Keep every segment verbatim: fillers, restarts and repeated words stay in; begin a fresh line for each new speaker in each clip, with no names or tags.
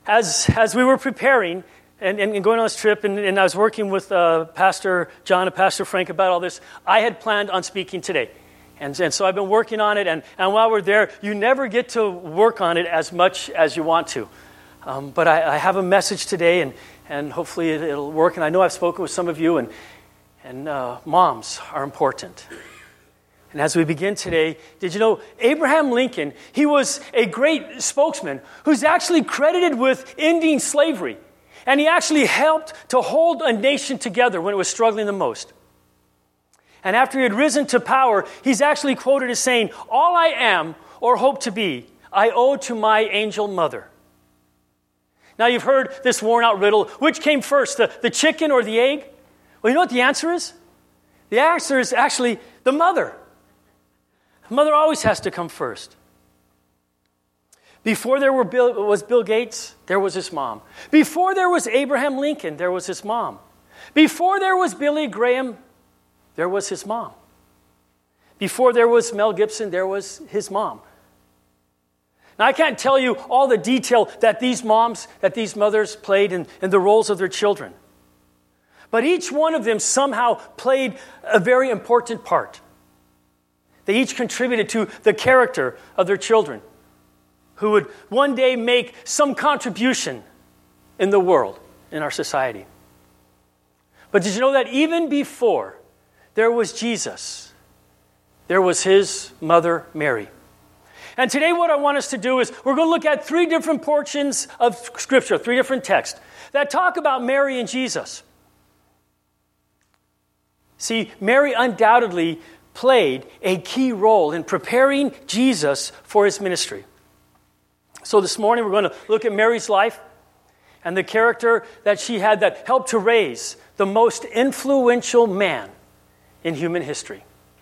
as as we were preparing and, and going on this trip, and, and I was working with uh, Pastor John and Pastor Frank about all this, I had planned on speaking today. And, and so I've been working on it, and, and while we're there, you never get to work on it as much as you want to. Um, but I, I have a message today, and, and hopefully it, it'll work. And I know I've spoken with some of you, and, and uh, moms are important. And as we begin today, did you know Abraham Lincoln, he was a great spokesman who's actually credited with ending slavery. And he actually helped to hold a nation together when it was struggling the most. And after he had risen to power, he's actually quoted as saying, "All I am or hope to be, I owe to my angel mother." Now you've heard this worn out riddle, which came first, the, the chicken or the egg? Well, you know what the answer is? The answer is actually the mother. The mother always has to come first. Before there were Bill, was Bill Gates, there was his mom. Before there was Abraham Lincoln, there was his mom. Before there was Billy Graham, there was his mom. Before there was Mel Gibson, there was his mom. Now, I can't tell you all the detail that these moms, that these mothers played in, in the roles of their children. But each one of them somehow played a very important part. They each contributed to the character of their children, who would one day make some contribution in the world, in our society. But did you know that even before there was Jesus, there was his mother, Mary? And today what I want us to do is we're going to look at three different portions of Scripture, three different texts that talk about Mary and Jesus. See, Mary undoubtedly played a key role in preparing Jesus for his ministry. So this morning we're going to look at Mary's life and the character that she had that helped to raise the most influential man in human history.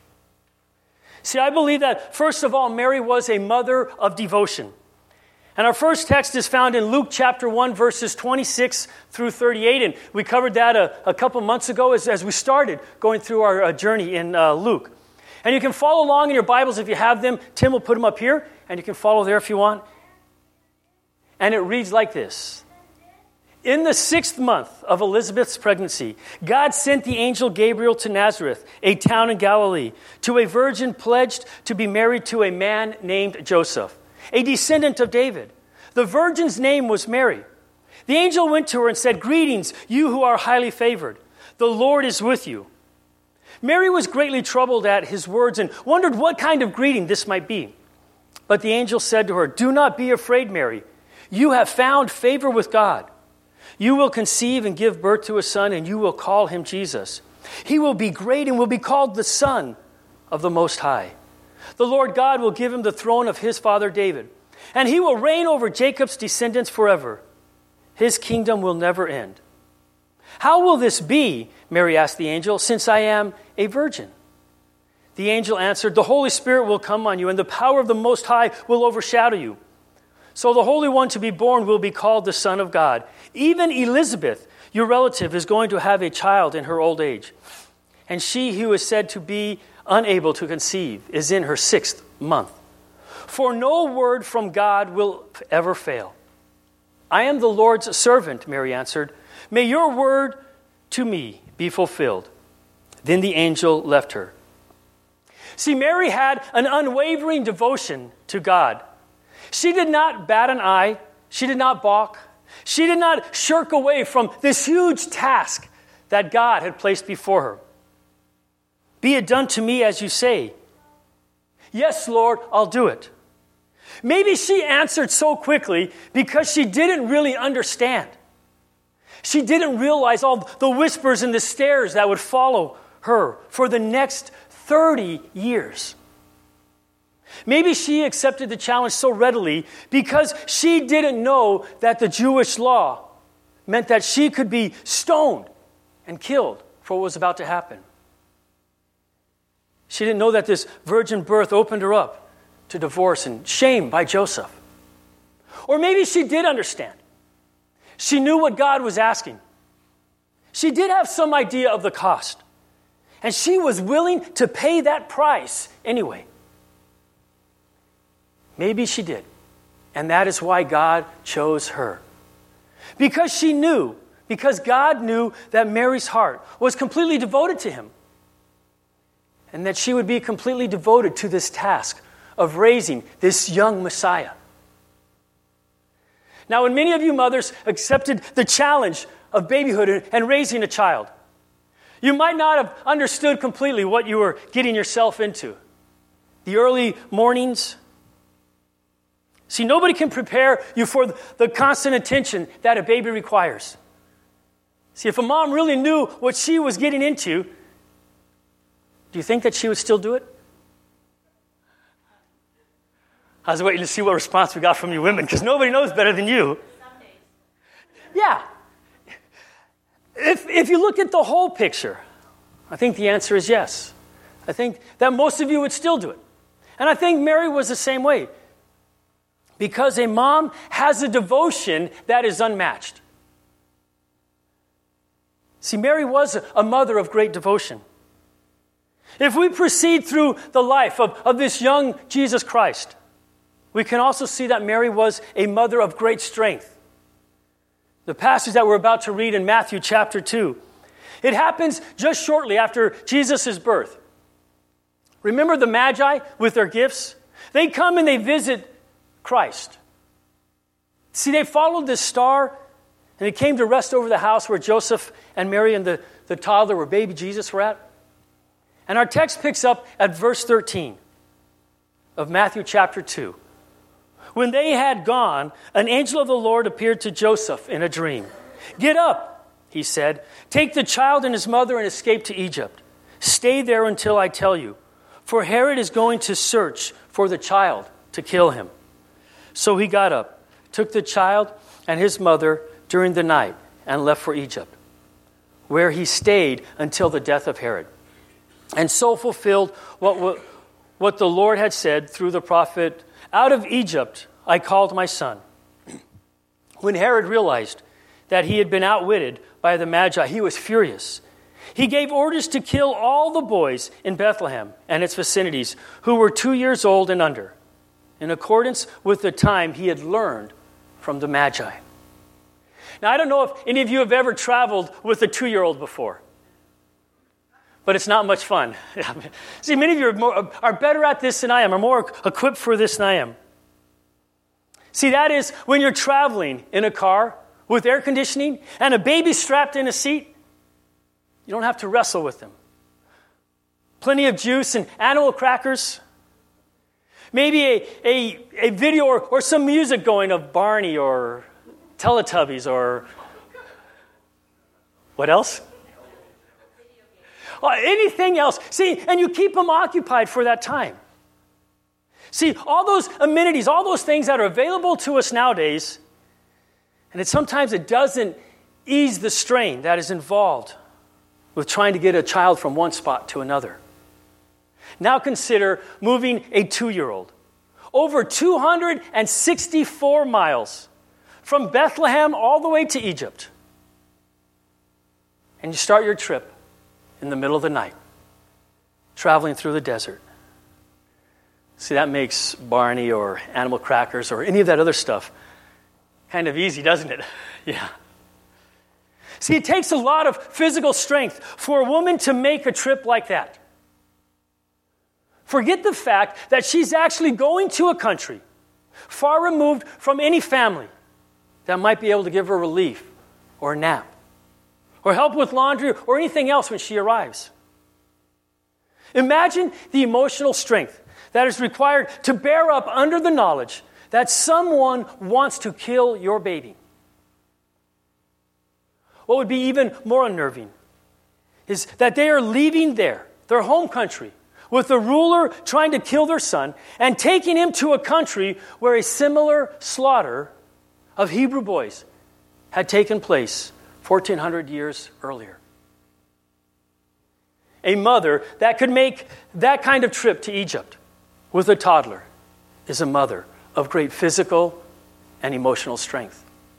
See, I believe that, first of all, Mary was a mother of devotion. And our first text is found in Luke chapter one, verses twenty-six through thirty-eight. And we covered that a, a couple months ago as, as we started going through our uh, journey in uh, Luke. And you can follow along in your Bibles if you have them. Tim will put them up here, and you can follow there if you want. And it reads like this. In the sixth month of Elizabeth's pregnancy, God sent the angel Gabriel to Nazareth, a town in Galilee, to a virgin pledged to be married to a man named Joseph, a descendant of David. The virgin's name was Mary. The angel went to her and said, "Greetings, you who are highly favored. The Lord is with you." Mary was greatly troubled at his words and wondered what kind of greeting this might be. But the angel said to her, "Do not be afraid, Mary. You have found favor with God. You will conceive and give birth to a son, and you will call him Jesus. He will be great and will be called the Son of the Most High. The Lord God will give him the throne of his father David, and he will reign over Jacob's descendants forever. His kingdom will never end." "How will this be," Mary asked the angel, "since I am a virgin?" The angel answered, "The Holy Spirit will come on you, and the power of the Most High will overshadow you. So the Holy One to be born will be called the Son of God. Even Elizabeth, your relative, is going to have a child in her old age. And she who is said to be unable to conceive is in her sixth month. For no word from God will ever fail." "I am the Lord's servant," Mary answered. "May your word to me be fulfilled." Then the angel left her. See, Mary had an unwavering devotion to God. She did not bat an eye. She did not balk. She did not shirk away from this huge task that God had placed before her. "Be it done to me as you say." "Yes, Lord, I'll do it." Maybe she answered so quickly because she didn't really understand. She didn't realize all the whispers and the stares that would follow her for the next thirty years. Maybe she accepted the challenge so readily because she didn't know that the Jewish law meant that she could be stoned and killed for what was about to happen. She didn't know that this virgin birth opened her up to divorce and shame by Joseph. Or maybe she did understand. She knew what God was asking. She did have some idea of the cost. And she was willing to pay that price anyway. Maybe she did. And that is why God chose her. because she knew, because God knew that Mary's heart was completely devoted to him, and that she would be completely devoted to this task of raising this young Messiah. Now, when many of you mothers accepted the challenge of babyhood and raising a child, you might not have understood completely what you were getting yourself into. The early mornings. See, nobody can prepare you for the constant attention that a baby requires. See, if a mom really knew what she was getting into, do you think that she would still do it? I was waiting to see what response we got from you women, because nobody knows better than you. Yeah. If, if you look at the whole picture, I think the answer is yes. I think that most of you would still do it. And I think Mary was the same way. Because a mom has a devotion that is unmatched. See, Mary was a mother of great devotion. If we proceed through the life of, of this young Jesus Christ, we can also see that Mary was a mother of great strength. The passage that we're about to read in Matthew chapter two, it happens just shortly after Jesus' birth. Remember the Magi with their gifts? They come and they visit Christ. See, they followed this star, and it came to rest over the house where Joseph and Mary and the, the toddler, where baby Jesus were at. And our text picks up at verse thirteen of Matthew chapter two. When they had gone, an angel of the Lord appeared to Joseph in a dream. "Get up," he said, "take the child and his mother and escape to Egypt. Stay there until I tell you, for Herod is going to search for the child to kill him." So he got up, took the child and his mother during the night, and left for Egypt, where he stayed until the death of Herod. And so fulfilled what, what, what the Lord had said through the prophet, "Out of Egypt I called my son." When Herod realized that he had been outwitted by the Magi, he was furious. He gave orders to kill all the boys in Bethlehem and its vicinities who were two years old and under, in accordance with the time he had learned from the Magi. Now, I don't know if any of you have ever traveled with a two-year-old before, but it's not much fun. See, many of you are, more, are better at this than I am, are more equipped for this than I am. See, that is when you're traveling in a car with air conditioning and a baby strapped in a seat, you don't have to wrestle with them. Plenty of juice and animal crackers. Maybe a, a, a video or, or some music going of Barney or Teletubbies or what else? Or anything else. See, and you keep them occupied for that time. See, all those amenities, all those things that are available to us nowadays, and it sometimes it doesn't ease the strain that is involved with trying to get a child from one spot to another. Now consider moving a two-year-old over two hundred sixty-four miles from Bethlehem all the way to Egypt. And you start your trip in the middle of the night, traveling through the desert. See, that makes Barney or animal crackers or any of that other stuff kind of easy, doesn't it? Yeah. See, it takes a lot of physical strength for a woman to make a trip like that. Forget the fact that she's actually going to a country far removed from any family that might be able to give her relief or a nap or help with laundry or anything else when she arrives. Imagine the emotional strength that is required to bear up under the knowledge that someone wants to kill your baby. What would be even more unnerving is that they are leaving there, their home country, with the ruler trying to kill their son and taking him to a country where a similar slaughter of Hebrew boys had taken place fourteen hundred years earlier. A mother that could make that kind of trip to Egypt with a toddler is a mother of great physical and emotional strength.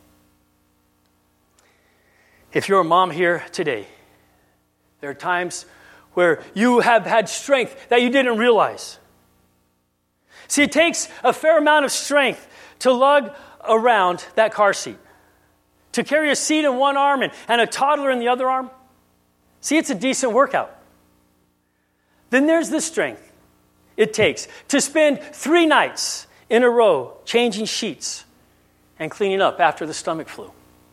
If you're a mom here today, there are times where you have had strength that you didn't realize. See, it takes a fair amount of strength to lug around that car seat, to carry a seat in one arm and, and a toddler in the other arm? See, it's a decent workout. Then there's the strength it takes to spend three nights in a row changing sheets and cleaning up after the stomach flu.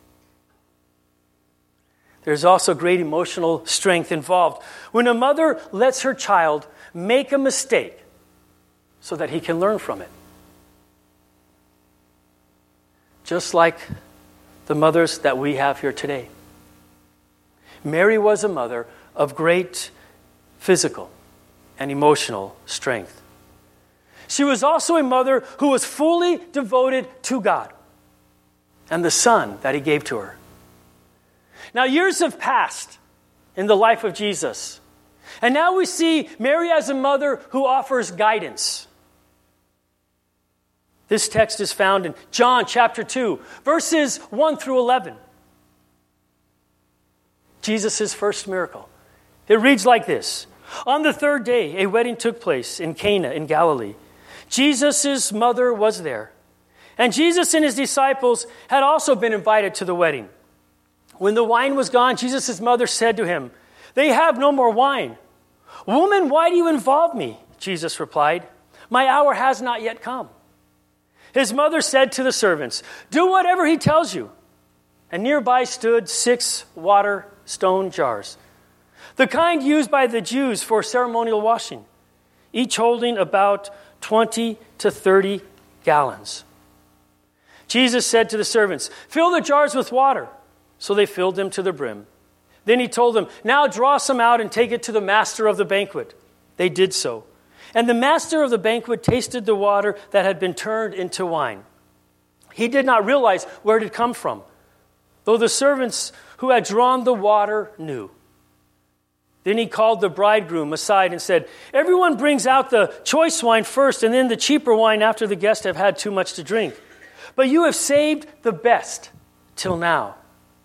There's also great emotional strength involved when a mother lets her child make a mistake so that he can learn from it. Just like the mothers that we have here today. Mary was a mother of great physical and emotional strength. She was also a mother who was fully devoted to God and the Son that He gave to her. Now, years have passed in the life of Jesus, and now we see Mary as a mother who offers guidance. This text is found in John chapter two, verses one through eleven. Jesus' first miracle. It reads like this. On the third day, a wedding took place in Cana in Galilee. Jesus' mother was there. And Jesus and his disciples had also been invited to the wedding. When the wine was gone, Jesus' mother said to him, "They have no more wine." "Woman, why do you involve me?" Jesus replied. "My hour has not yet come." His mother said to the servants, "Do whatever he tells you." And nearby stood six water stone jars, the kind used by the Jews for ceremonial washing, each holding about twenty to thirty gallons. Jesus said to the servants, "Fill the jars with water." So they filled them to the brim. Then he told them, "Now draw some out and take it to the master of the banquet." They did so. And the master of the banquet tasted the water that had been turned into wine. He did not realize where it had come from, though the servants who had drawn the water knew. Then he called the bridegroom aside and said, "Everyone brings out the choice wine first and then the cheaper wine after the guests have had too much to drink. But you have saved the best till now."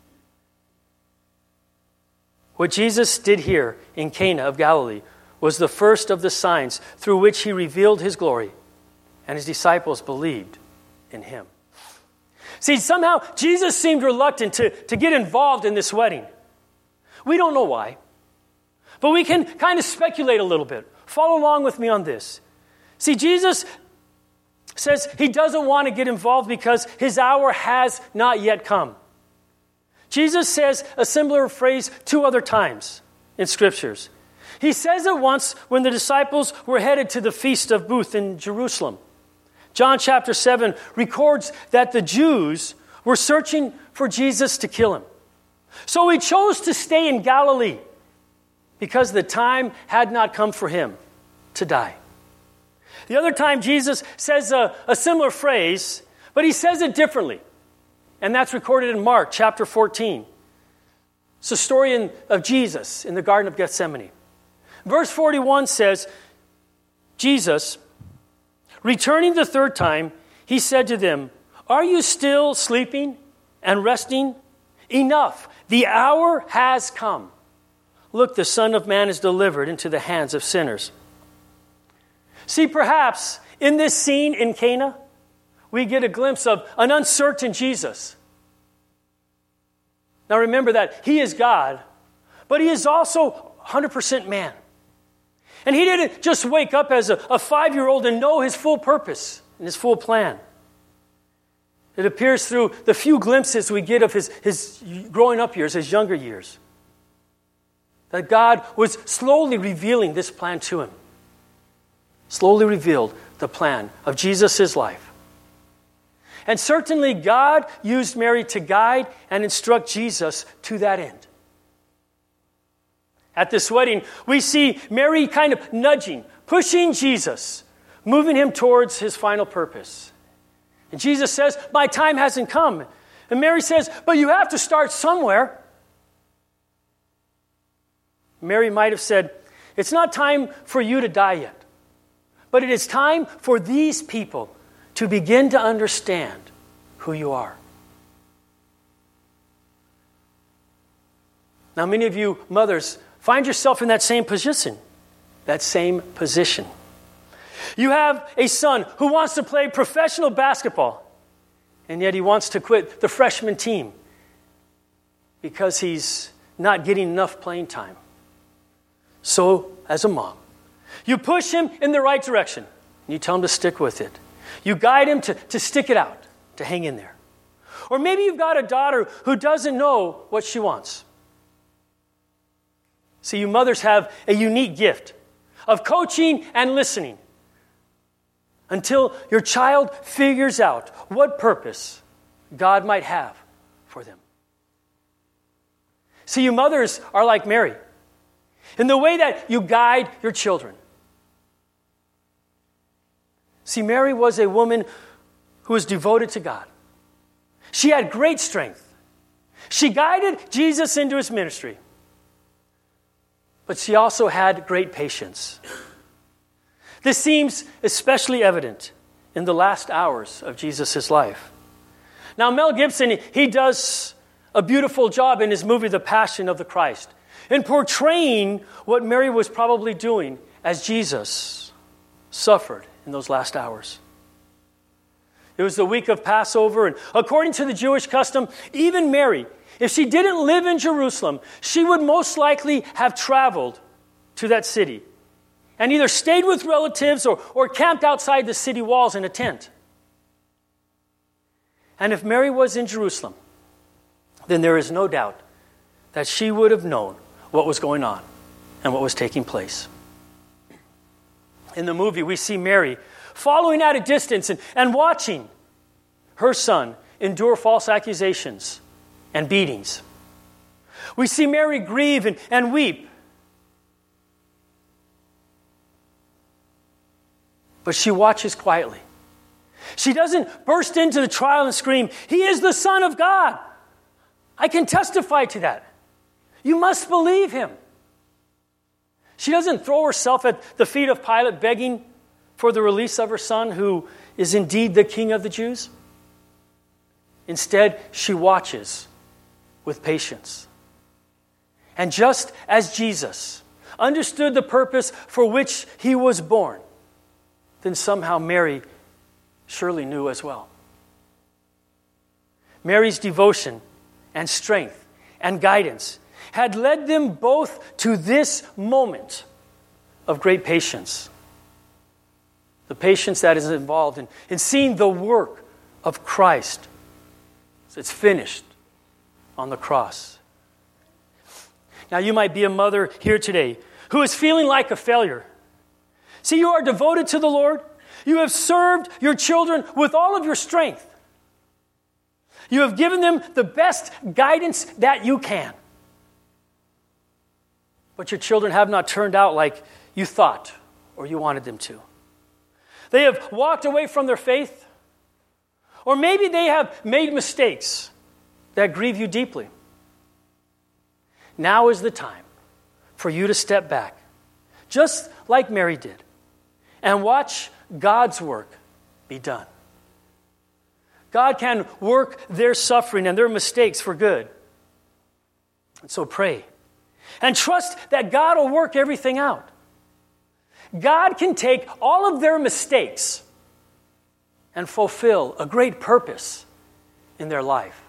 What Jesus did here in Cana of Galilee was the first of the signs through which he revealed his glory, and his disciples believed in him. See, somehow Jesus seemed reluctant to, to get involved in this wedding. We don't know why, but we can kind of speculate a little bit. Follow along with me on this. See, Jesus says he doesn't want to get involved because his hour has not yet come. Jesus says a similar phrase two other times in Scriptures. He says it once when the disciples were headed to the Feast of Booths in Jerusalem. John chapter seven records that the Jews were searching for Jesus to kill him. So he chose to stay in Galilee because the time had not come for him to die. The other time Jesus says a, a similar phrase, but he says it differently. And that's recorded in Mark chapter fourteen. It's the story in, of Jesus in the Garden of Gethsemane. Verse forty-one says, Jesus, returning the third time, he said to them, "Are you still sleeping and resting? Enough, the hour has come. Look, the Son of Man is delivered into the hands of sinners." See, perhaps in this scene in Cana, we get a glimpse of an uncertain Jesus. Now remember that he is God, but he is also one hundred percent man. And he didn't just wake up as a, a five-year-old and know his full purpose and his full plan. It appears through the few glimpses we get of his, his growing up years, his younger years, that God was slowly revealing this plan to him. Slowly revealed the plan of Jesus' life. And certainly God used Mary to guide and instruct Jesus to that end. At this wedding, we see Mary kind of nudging, pushing Jesus, moving him towards his final purpose. And Jesus says, "My time hasn't come." And Mary says, "But you have to start somewhere." Mary might have said, "It's not time for you to die yet, but it is time for these people to begin to understand who you are." Now, many of you mothers find yourself in that same position, that same position. You have a son who wants to play professional basketball, and yet he wants to quit the freshman team because he's not getting enough playing time. So, as a mom, you push him in the right direction. You tell him to stick with it. You guide him to, to stick it out, to hang in there. Or maybe you've got a daughter who doesn't know what she wants. See, you mothers have a unique gift of coaching and listening until your child figures out what purpose God might have for them. See, you mothers are like Mary in the way that you guide your children. See, Mary was a woman who was devoted to God. She had great strength. She guided Jesus into his ministry. But she also had great patience. This seems especially evident in the last hours of Jesus' life. Now, Mel Gibson, he does a beautiful job in his movie, The Passion of the Christ, in portraying what Mary was probably doing as Jesus suffered in those last hours. It was the week of Passover, and according to the Jewish custom, even Mary, if she didn't live in Jerusalem, she would most likely have traveled to that city and either stayed with relatives or, or camped outside the city walls in a tent. And if Mary was in Jerusalem, then there is no doubt that she would have known what was going on and what was taking place. In the movie, we see Mary following at a distance and, and watching her son endure false accusations and beatings. We see Mary grieve and, and weep. But she watches quietly. She doesn't burst into the trial and scream, "He is the Son of God. I can testify to that. You must believe him." She doesn't throw herself at the feet of Pilate begging for the release of her son, who is indeed the King of the Jews. Instead, she watches with patience. And just as Jesus understood the purpose for which he was born, then somehow Mary surely knew as well. Mary's devotion and strength and guidance had led them both to this moment of great patience. The patience that is involved in, in seeing the work of Christ. It's finished on the cross. Now, you might be a mother here today who is feeling like a failure. See, you are devoted to the Lord. You have served your children with all of your strength. You have given them the best guidance that you can. But your children have not turned out like you thought or you wanted them to. They have walked away from their faith, or maybe they have made mistakes that grieve you deeply. Now is the time for you to step back, just like Mary did, and watch God's work be done. God can work their suffering and their mistakes for good. And so pray and trust that God will work everything out. God can take all of their mistakes and fulfill a great purpose in their life.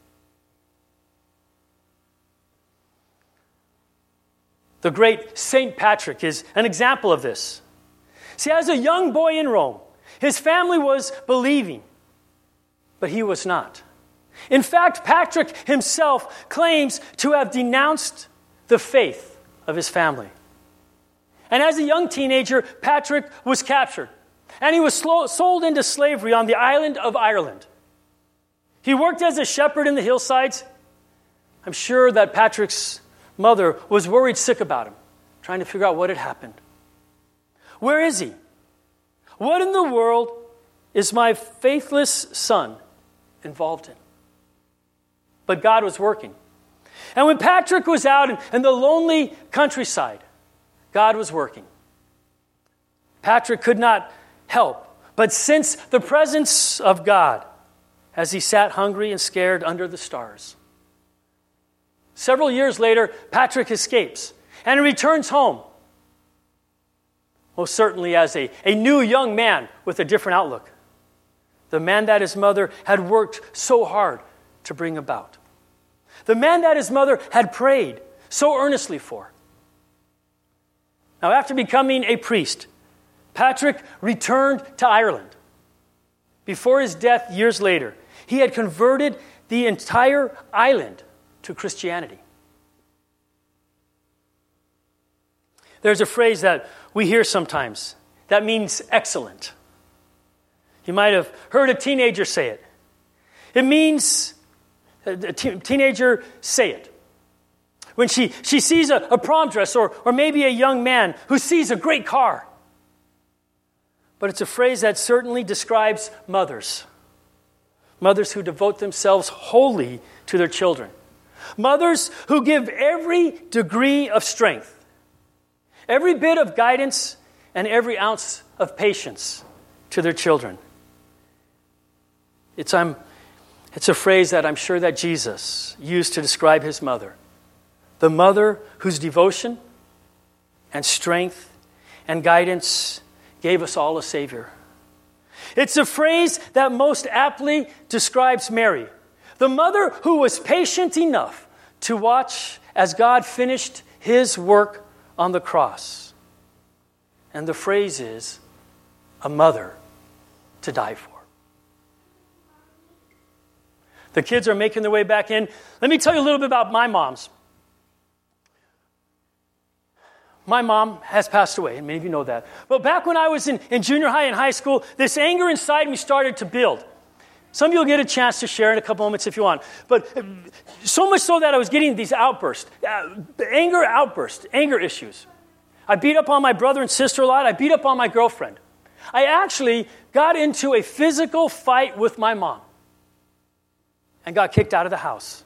The great Saint Patrick is an example of this. See, as a young boy in Rome, his family was believing, but he was not. In fact, Patrick himself claims to have denounced the faith of his family. And as a young teenager, Patrick was captured, and he was slow, sold into slavery on the island of Ireland. He worked as a shepherd in the hillsides. I'm sure that Patrick's mother was worried sick about him, trying to figure out what had happened. Where is he? What in the world is my faithless son involved in? But God was working. And when Patrick was out in, in the lonely countryside, God was working. Patrick could not help but sense the presence of God as he sat hungry and scared under the stars. Several years later, Patrick escapes and returns home, most certainly as a, a new young man with a different outlook. The man that his mother had worked so hard to bring about. The man that his mother had prayed so earnestly for. Now, after becoming a priest, Patrick returned to Ireland. Before his death years later, he had converted the entire island to Christianity. There's a phrase that we hear sometimes that means excellent. You might have heard a teenager say it. It means, a te- teenager say it. When she, she sees a, a prom dress or, or maybe a young man who sees a great car. But it's a phrase that certainly describes mothers. Mothers who devote themselves wholly to their children. Mothers who give every degree of strength, every bit of guidance, and every ounce of patience to their children. It's, um, it's a phrase that I'm sure that Jesus used to describe his mother. The mother whose devotion and strength and guidance gave us all a Savior. It's a phrase that most aptly describes Mary, the mother who was patient enough to watch as God finished his work on the cross. And the phrase is, a mother to die for. The kids are making their way back in. Let me tell you a little bit about my moms. My mom has passed away, and many of you know that. But back when I was in, in junior high and high school, this anger inside me started to build. Some of you will get a chance to share in a couple moments if you want. But so much so that I was getting these outbursts, uh, anger outbursts, anger issues. I beat up on my brother and sister a lot. I beat up on my girlfriend. I actually got into a physical fight with my mom and got kicked out of the house.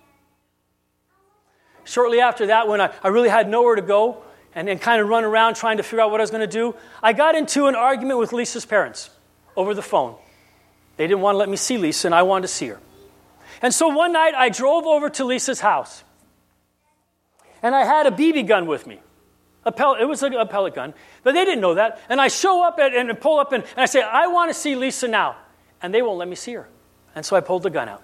Shortly after that, when I, I really had nowhere to go and, and kind of run around trying to figure out what I was going to do, I got into an argument with Lisa's parents over the phone. They didn't want to let me see Lisa, and I wanted to see her. And so one night, I drove over to Lisa's house. And I had a B B gun with me. A pellet, it was a, a pellet gun. But they didn't know that. And I show up at, and pull up, and, and I say, I want to see Lisa now. And they won't let me see her. And so I pulled the gun out.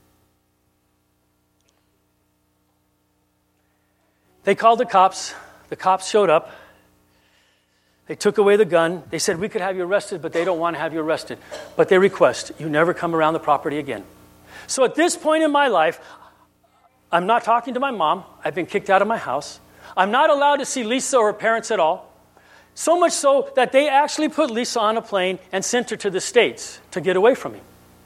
They called the cops. The cops showed up. They took away the gun. They said, we could have you arrested, but they don't want to have you arrested. But they request you never come around the property again. So at this point in my life, I'm not talking to my mom. I've been kicked out of my house. I'm not allowed to see Lisa or her parents at all. So much so that they actually put Lisa on a plane and sent her to the States to get away from me.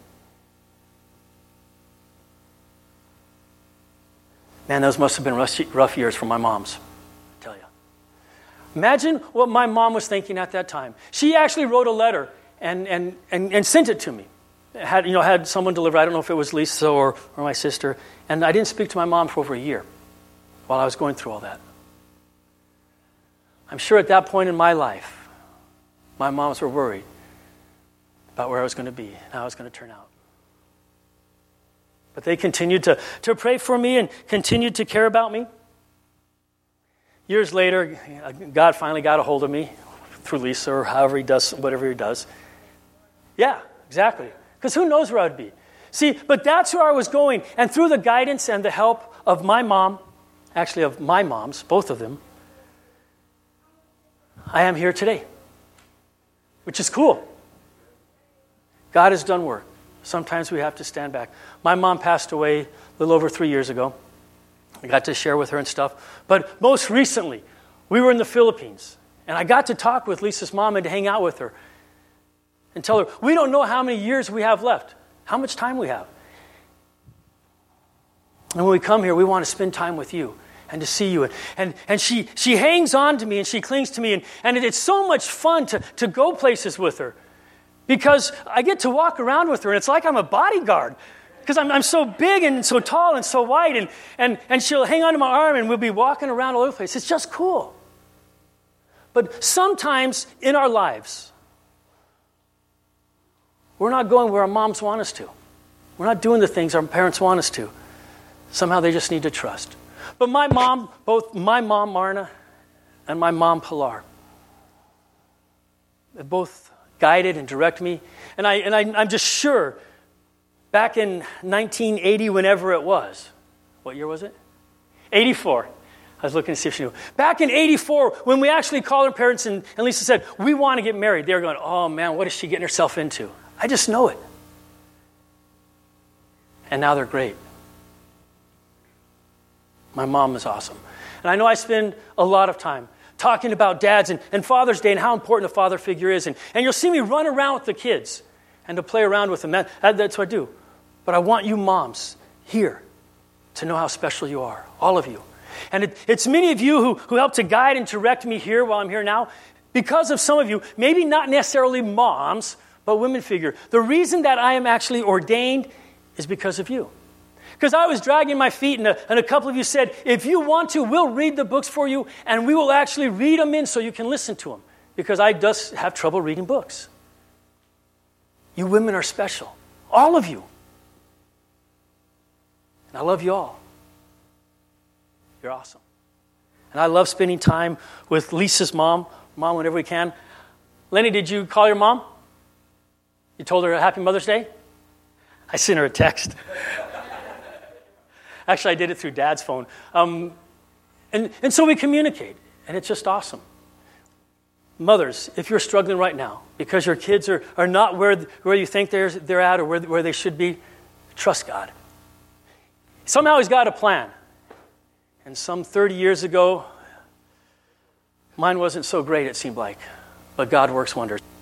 Man, those must have been rough years for my moms, I tell you. Imagine what my mom was thinking at that time. She actually wrote a letter and, and, and, and sent it to me. Had, you know, had someone deliver. I don't know if it was Lisa or, or my sister. And I didn't speak to my mom for over a year while I was going through all that. I'm sure at that point in my life, my moms were worried about where I was going to be and how I was going to turn out. But they continued to, to pray for me and continued to care about me. Years later, God finally got a hold of me through Lisa or however he does, whatever he does. Yeah, exactly. Because who knows where I'd be? See, but that's where I was going. And through the guidance and the help of my mom, actually of my moms, both of them, I am here today, which is cool. God has done work. Sometimes we have to stand back. My mom passed away a little over three years ago. I got to share with her and stuff. But most recently, we were in the Philippines. And I got to talk with Lisa's mom and to hang out with her. And tell her, we don't know how many years we have left. How much time we have. And when we come here, we want to spend time with you. And to see you. And, and, and she, she hangs on to me and she clings to me. And, and it's so much fun to, to go places with her. Because I get to walk around with her, and it's like I'm a bodyguard. Because I'm, I'm so big and so tall and so wide, and, and, and she'll hang onto my arm, and we'll be walking around all over the place. It's just cool. But sometimes in our lives, we're not going where our moms want us to. We're not doing the things our parents want us to. Somehow they just need to trust. But my mom, both my mom, Marna, and my mom, Pilar, they both guided and directed me. And, I, and I, I'm just sure, back in nineteen eighty, whenever it was, What year was it? eighty-four. I was looking to see if she knew. Back in eighty-four, when we actually called our parents and, and Lisa said, we want to get married, they were going, oh man, what is she getting herself into? I just know it. And now they're great. My mom is awesome. And I know I spend a lot of time talking about dads and, and Father's Day and how important a father figure is. And, and you'll see me run around with the kids and to play around with them. That, that, that's what I do. But I want you moms here to know how special you are, all of you. And it, it's many of you who, who help to guide and direct me here while I'm here now. Because of some of you, maybe not necessarily moms, but women figure. The reason that I am actually ordained is because of you. Because I was dragging my feet, and a, and a couple of you said, if you want to, we'll read the books for you, and we will actually read them in so you can listen to them. Because I just have trouble reading books. You women are special. All of you. And I love you all. You're awesome. And I love spending time with Lisa's mom. Mom, whenever we can. Lenny, did you call your mom? You told her a happy Mother's Day? I sent her a text. Actually, I did it through Dad's phone. Um, and, and so we communicate, and it's just awesome. Mothers, if you're struggling right now because your kids are, are not where, where you think they're, they're at or where, where they should be, trust God. Somehow He's got a plan. And some thirty years ago, mine wasn't so great, it seemed like. But God works wonders.